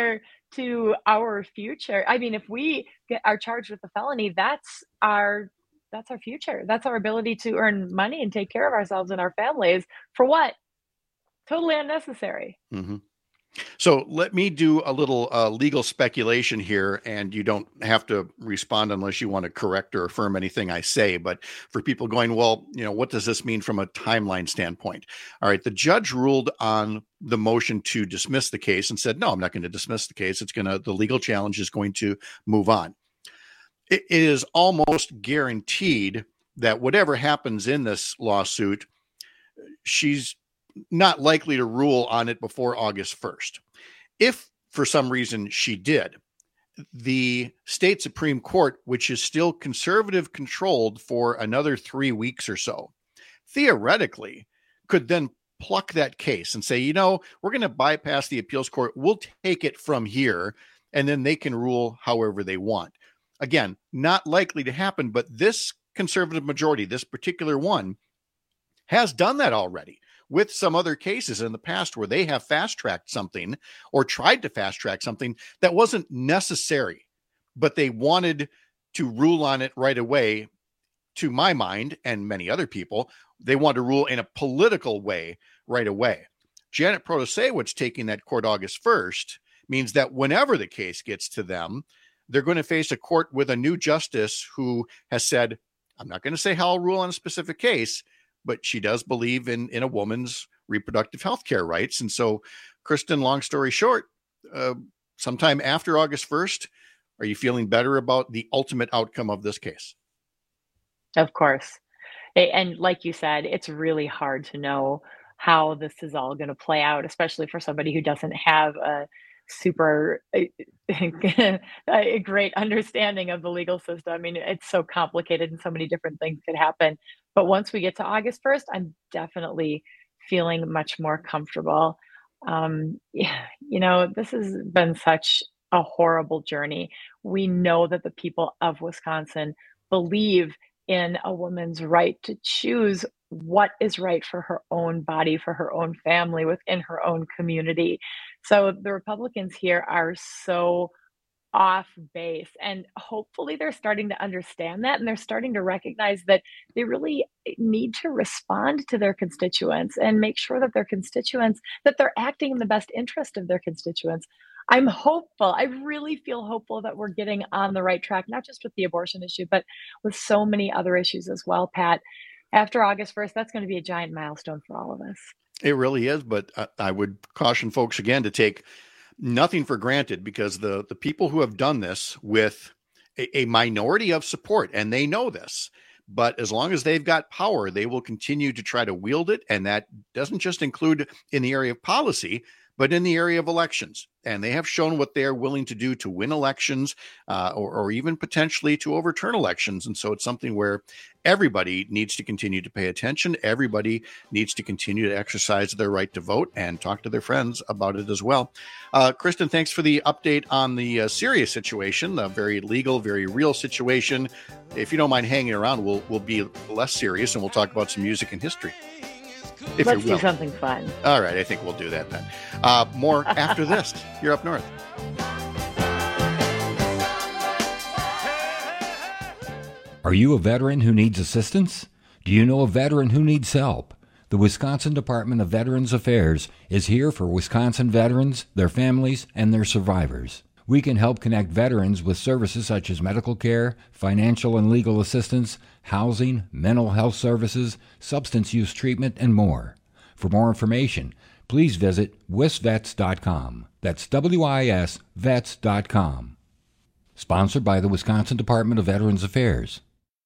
to our future. I mean, if we get, are charged with a felony, that's our that's our future. That's our ability to earn money and take care of ourselves and our families. For what? Totally unnecessary. Mm-hmm. So let me do a little uh, legal speculation here, and you don't have to respond unless you want to correct or affirm anything I say. But for people going, well, you know, what does this mean from a timeline standpoint? All right, the judge ruled on the motion to dismiss the case and said, no, I'm not going to dismiss the case. It's going to, the legal challenge is going to move on. It, it is almost guaranteed that whatever happens in this lawsuit, she's not likely to rule on it before August first. If for some reason she did, the state Supreme Court, which is still conservative controlled for another three weeks or so, theoretically could then pluck that case and say, you know, we're going to bypass the appeals court. We'll take it from here, and then they can rule however they want. Again, not likely to happen, but this conservative majority, this particular one, has done that already with some other cases in the past where they have fast-tracked something or tried to fast-track something that wasn't necessary, but they wanted to rule on it right away. To my mind, and many other people, they want to rule in a political way right away. Janet Protasiewicz taking that court August first means that whenever the case gets to them, they're going to face a court with a new justice who has said, I'm not going to say how I'll rule on a specific case, but she does believe in, in a woman's reproductive health care rights. And so, Kristen, long story short, uh, sometime after August first, are you feeling better about the ultimate outcome of this case? Of course. And like you said, it's really hard to know how this is all going to play out, especially for somebody who doesn't have a super a great understanding of the legal system. I mean, it's so complicated and so many different things could happen. But once we get to August first, I'm definitely feeling much more comfortable. Um, yeah, you know, this has been such a horrible journey. We know that the people of Wisconsin believe in a woman's right to choose what is right for her own body, for her own family, within her own community. So the Republicans here are so off base, and hopefully they're starting to understand that, and they're starting to recognize that they really need to respond to their constituents and make sure that their constituents, that they're acting in the best interest of their constituents. I'm hopeful. I really feel hopeful that we're getting on the right track, not just with the abortion issue, but with so many other issues as well, Pat. After August first, that's going to be a giant milestone for all of us. It really is, but I, I would caution folks again to take nothing for granted, because the, the people who have done this with a, a minority of support, and they know this, but as long as they've got power, they will continue to try to wield it. And that doesn't just include in the area of policy, but in the area of elections. And they have shown what they are willing to do to win elections, uh, or, or even potentially to overturn elections. And so it's something where everybody needs to continue to pay attention. Everybody needs to continue to exercise their right to vote and talk to their friends about it as well. Uh, Kristen, thanks for the update on the uh, serious situation, the very legal, very real situation. If you don't mind hanging around, we'll we'll be less serious and we'll talk about some music and history. If Let's you will. do something fun. All right, I think we'll do that then. Uh, more after this. You're up north. Are you a veteran who needs assistance? Do you know a veteran who needs help? The Wisconsin Department of Veterans Affairs is here for Wisconsin veterans, their families, and their survivors. We can help connect veterans with services such as medical care, financial and legal assistance, housing, mental health services, substance use treatment, and more. For more information, please visit wisvets dot com. That's W I S vets dot com. Sponsored by the Wisconsin Department of Veterans Affairs.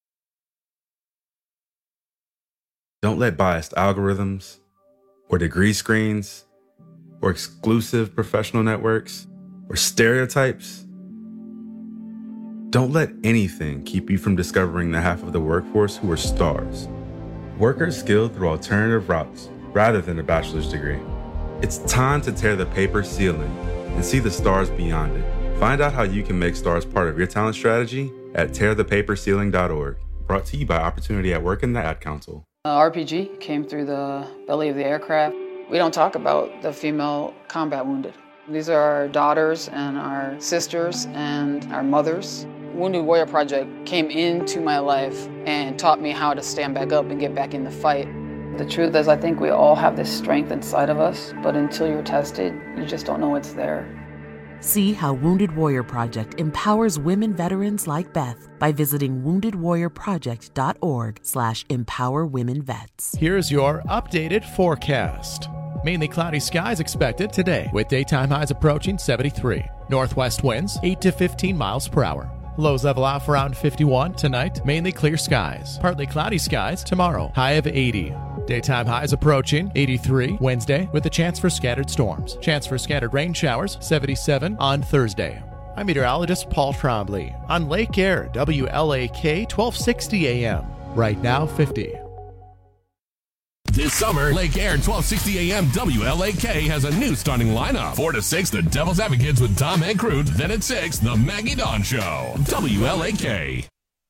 Don't let biased algorithms, or degree screens, or exclusive professional networks, or stereotypes. Don't let anything keep you from discovering the half of the workforce who are stars. Workers skilled through alternative routes rather than a bachelor's degree. It's time to tear the paper ceiling and see the stars beyond it. Find out how you can make stars part of your talent strategy at tear the paper ceiling dot org. Brought to you by Opportunity at Work and the Ad Council. Uh, R P G came through the belly of the aircraft. We don't talk about the female combat wounded. These are our daughters and our sisters and our mothers. Wounded Warrior Project came into my life and taught me how to stand back up and get back in the fight. The truth is, I think we all have this strength inside of us, but until you're tested, you just don't know it's there. See how Wounded Warrior Project empowers women veterans like Beth by visiting wounded warrior project dot org slash empower women vets. Here's your updated forecast. Mainly cloudy skies expected today, with daytime highs approaching seventy-three. Northwest winds eight to fifteen miles per hour. Lows level off around fifty-one tonight. Mainly clear skies. Partly cloudy skies tomorrow. High of eighty. Daytime highs approaching eighty-three Wednesday with a chance for scattered storms. Chance for scattered rain showers seventy-seven on Thursday. I'm meteorologist Paul Trombley on Lake Air, W L A K twelve sixty A M. Right now fifty. This summer, Lake Air twelve sixty A M W L A K has a new starting lineup. four to six, the Devil's Advocates with Tom and Crute. Then at six, the Maggie Dawn Show. W L A K.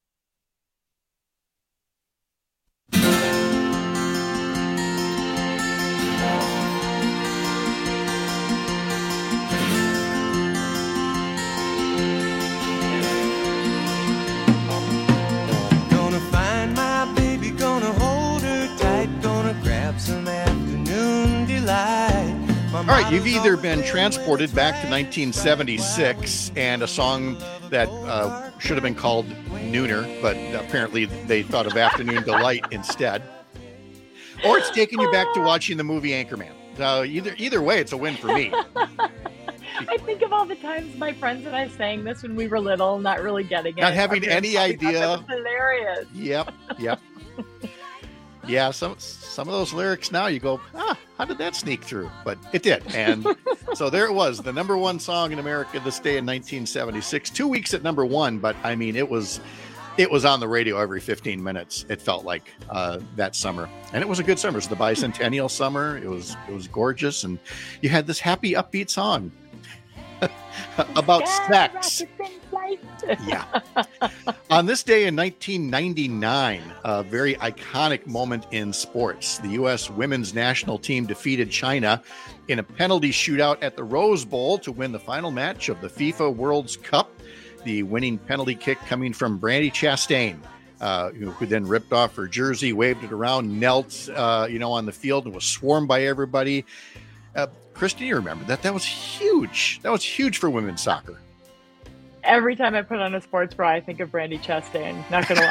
Gonna find my baby, gonna hold her tight, gonna grab some afternoon delight. All right, you've either been transported back to nineteen seventy-six and a song that uh, should have been called Nooner, but apparently they thought of Afternoon Delight instead. Or it's taken you back to watching the movie Anchorman. Uh, either either way, it's a win for me. I think of all the times my friends and I sang this when we were little, not really getting it. Not having any idea. Hilarious. Yep, yep. Yeah, some some of those lyrics now you go, ah, how did that sneak through? But it did. And so there it was, the number one song in America this day in nineteen seventy-six. Two weeks at number one, but I mean, it was it was on the radio every fifteen minutes. It felt like uh, that summer. And it was a good summer. It was the bicentennial summer. It was it was gorgeous. And you had this happy, upbeat song about sex. Yeah. On this day in nineteen ninety-nine, a very iconic moment in sports. The U S women's national team defeated China in a penalty shootout at the Rose Bowl to win the final match of the FIFA World Cup. The winning penalty kick coming from Brandi Chastain, uh, who, who then ripped off her jersey, waved it around, knelt, uh, you know, on the field and was swarmed by everybody. Uh, Kristen, you remember that? That was huge. That was huge for women's soccer. Every time I put on a sports bra, I think of Brandi Chastain. Not gonna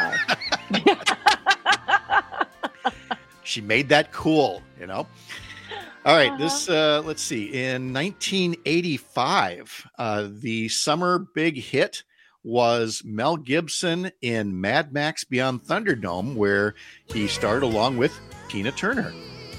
lie. She made that cool, you know. All right, uh-huh. this uh, let's see. In nineteen eighty-five, uh, the summer big hit was Mel Gibson in Mad Max Beyond Thunderdome, where he starred along with Tina Turner.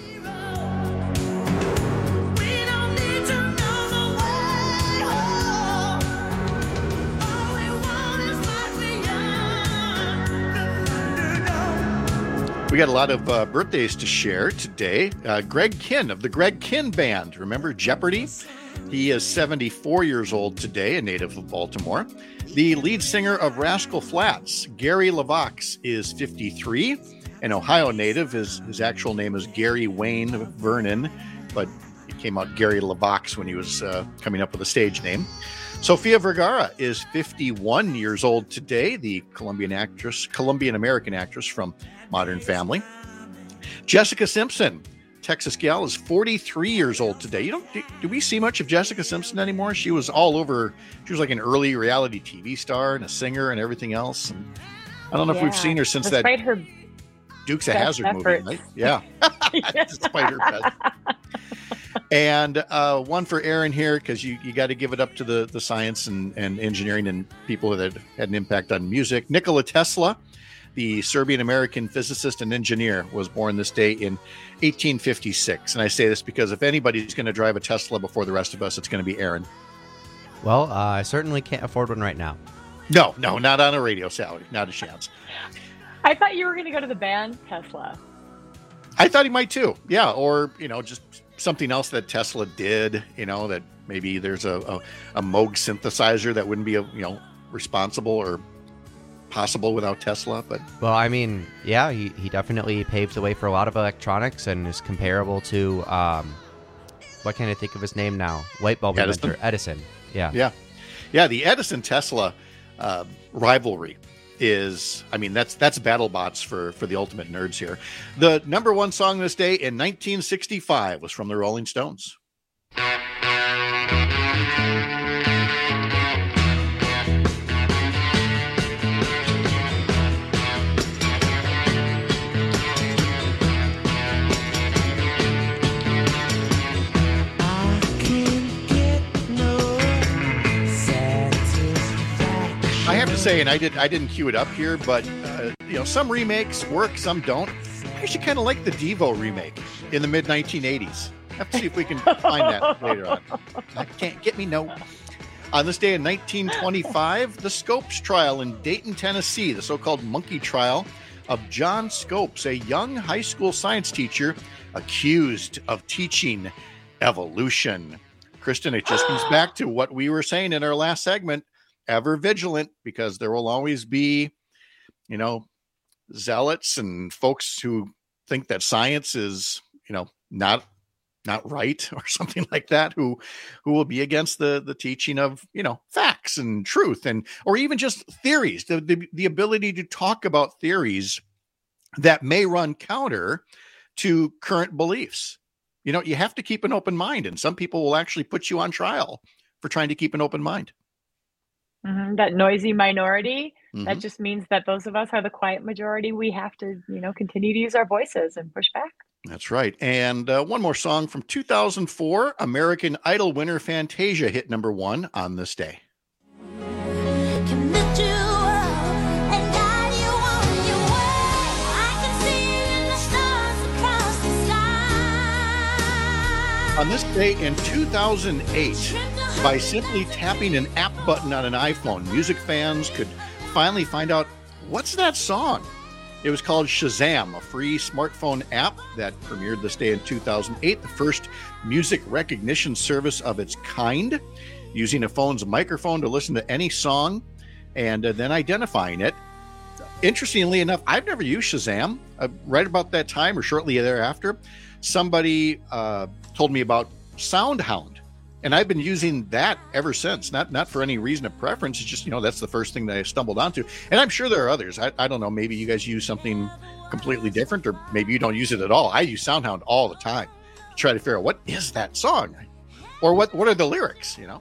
We got a lot of uh, birthdays to share today. Uh, Greg Kihn of the Greg Kihn Band. Remember Jeopardy? He is seventy-four years old today, a native of Baltimore. The lead singer of Rascal Flatts, Gary LeVox, is fifty-three. An Ohio native. His, his actual name is Gary Wayne Vernon, but it came out Gary LeVox when he was uh, coming up with a stage name. Sofia Vergara is fifty-one years old today, the Colombian actress, Colombian American actress from Modern Family. Jessica Simpson, Texas gal, is forty-three years old today. You don't do, do we see much of Jessica Simpson anymore? She was all over. She was like an early reality T V star and a singer and everything else. And I don't know yeah. if we've seen her since Despite that her Dukes of Hazzard efforts. movie, right? Yeah, despite her best. And uh, one for Aaron here, because you, you got to give it up to the, the science and, and engineering and people that had an impact on music. Nikola Tesla, the Serbian-American physicist and engineer, was born this day in eighteen fifty-six. And I say this because if anybody's going to drive a Tesla before the rest of us, it's going to be Aaron. Well, uh, I certainly can't afford one right now. No, no, not on a radio salary. Not a chance. I thought you were going to go to the band Tesla. I thought he might too. Yeah, or, you know, just something else that Tesla did, you know, that maybe there's a, a, a Moog synthesizer that wouldn't be, a, you know, responsible or possible without Tesla. But well, I mean, yeah, he, he definitely paved the way for a lot of electronics and is comparable to um, why can't I think of his name now? Light bulb Edison? inventor, Edison. Yeah. Yeah. Yeah, the Edison-Tesla uh, rivalry is, I mean, that's that's BattleBots for, for the ultimate nerds here. The number one song this day in nineteen sixty-five was from the Rolling Stones. I have to say, and I did I didn't cue it up here, but uh, you know, some remakes work, some don't. I actually kind of like the Devo remake in the mid nineteen eighties. Have to see if we can find that later on. I can't get me no. On this day in nineteen twenty-five, the Scopes trial in Dayton, Tennessee, the so-called monkey trial of John Scopes, a young high school science teacher accused of teaching evolution. Kristen, it just comes back to what we were saying in our last segment. Ever vigilant, because there will always be, you know, zealots and folks who think that science is, you know, not not right or something like that, who who will be against the the teaching of, you know, facts and truth, and or even just theories, the the, the ability to talk about theories that may run counter to current beliefs. You know, you have to keep an open mind, and some people will actually put you on trial for trying to keep an open mind. Mm-hmm. That noisy minority, Mm-hmm. that just means that those of us are the quiet majority. We have to, you know, continue to use our voices and push back. That's right. And uh, one more song from two thousand four, American Idol winner Fantasia hit number one on this day. On this day in two thousand eight, by simply tapping an app button on an iPhone, music fans could finally find out, what's that song? It was called Shazam, a free smartphone app that premiered this day in two thousand eight, the first music recognition service of its kind, using a phone's microphone to listen to any song and uh, then identifying it. Interestingly enough, I've never used Shazam. Uh, right about that time or shortly thereafter, somebody uh, told me about SoundHound, and I've been using that ever since. Not not for any reason of preference. It's just, you know, that's the first thing that I stumbled onto. And I'm sure there are others. I, I don't know. Maybe you guys use something completely different, or maybe you don't use it at all. I use SoundHound all the time to try to figure out what is that song, or what what are the lyrics. You know.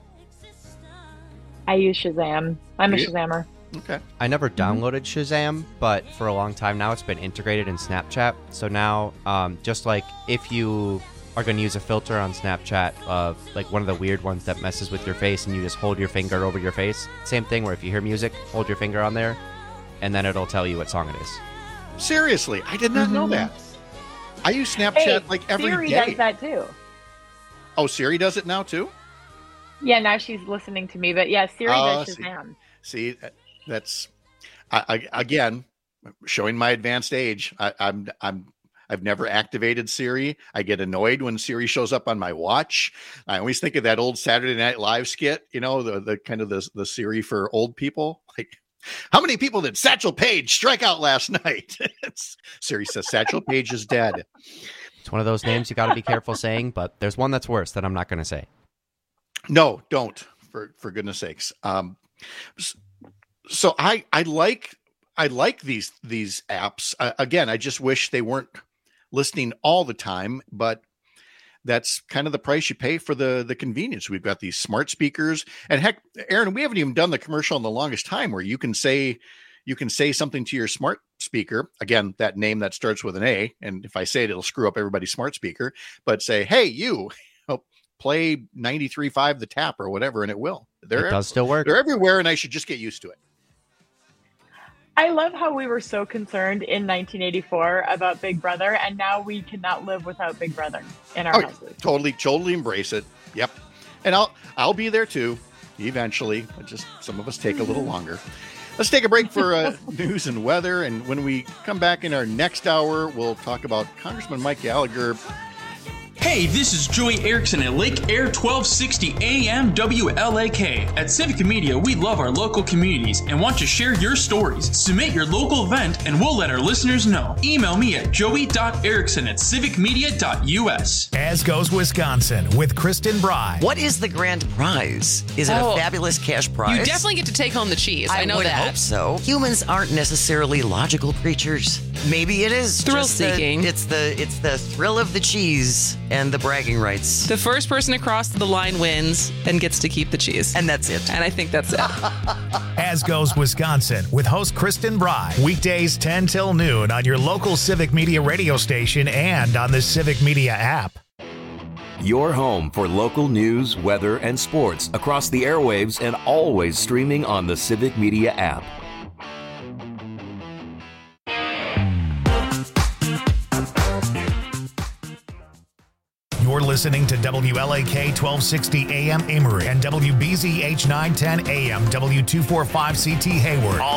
I use Shazam. I'm a You- Shazammer. Okay. I never downloaded Shazam, but for a long time now it's been integrated in Snapchat. So now, um, just like if you are going to use a filter on Snapchat of like one of the weird ones that messes with your face and you just hold your finger over your face, same thing where if you hear music, hold your finger on there and then it'll tell you what song it is. Seriously, I did not know Mhm. that. I use Snapchat Hey, like every Siri day. does that too. Oh, Siri does it now too? Yeah, now she's listening to me, but yeah, Siri Oh, does see. Shazam. See, that- that's I, I, again showing my advanced age. I, I'm I'm I've never activated Siri. I get annoyed when Siri shows up on my watch. I always think of that old Saturday Night Live skit, you know, the the kind of the the Siri for old people. Like, how many people did Satchel Paige strike out last night? It's- Siri says Satchel Paige is dead. It's one of those names you got to be careful saying, but there's one that's worse that I'm not going to say. No, don't, for for goodness sakes. Um, s- so I I like I like these these apps. Uh, again, I just wish they weren't listening all the time, but that's kind of the price you pay for the the convenience. We've got these smart speakers, and heck, Aaron, we haven't even done the commercial in the longest time where you can say you can say something to your smart speaker. Again, that name that starts with an A, and if I say it, it'll screw up everybody's smart speaker. But say, hey, you. Play ninety-three point five The Tap or whatever, and it will. They're It does still work. They're everywhere, and I should just get used to it. I love how we were so concerned in nineteen eighty-four about Big Brother, and now we cannot live without Big Brother in our Oh, houses. totally, totally embrace it. Yep, and I'll I'll be there too eventually. But just some of us take a little longer. Let's take a break for uh, news and weather, and when we come back in our next hour, we'll talk about Congressman Mike Gallagher Hey, this is Joey Erickson at Lake Air twelve sixty A M W L A K. At Civic Media, we love our local communities and want to share your stories. Submit your local event and we'll let our listeners know. Email me at joey dot erickson at civic media dot u s. As Goes Wisconsin with Kristen Bry. What is the grand prize? Is it Oh, a fabulous cash prize? You definitely get to take home the cheese. I, I know would that. hope so. Humans aren't necessarily logical creatures. Maybe it is Thrill just the- seeking. it's the it's the thrill of the cheese and the bragging rights. The first person across the line wins and gets to keep the cheese. And that's it. And I think that's it. As Goes Wisconsin with host Kristen Bry. Weekdays ten till noon on your local Civic Media radio station and on the Civic Media app. Your home for local news, weather, and sports across the airwaves and always streaming on the Civic Media app. You're listening to W L A K twelve sixty A M Amory and W B Z H nine ten A M W two forty-five C T Hayward.